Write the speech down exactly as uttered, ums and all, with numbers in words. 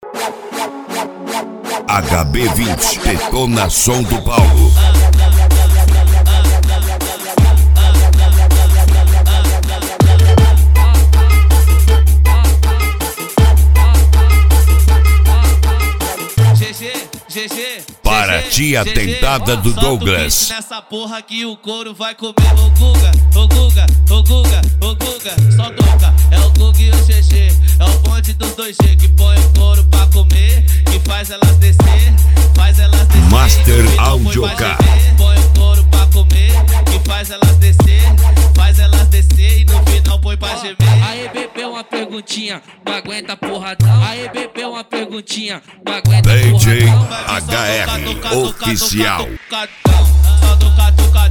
H B vinte, detona som do Paulo. G G, G G, Para tia tentada do Douglas. Nessa porra que o couro vai comer. Ô Guga, ô Guga, ô Guga, ô Guga, só toca. É o Guga e o G G, é o bonde dos dois G que põe o couro pra comer, que faz elas descer, faz elas descer. Master Audiocar. Põe o couro pra comer, que faz elas descer, faz elas descer e no final põe pra gemer. Aí bebê uma perguntinha, não aguenta porradão. Aí bebê uma perguntinha, não aguenta D J porradão. H R Oficial. Só do catucadão.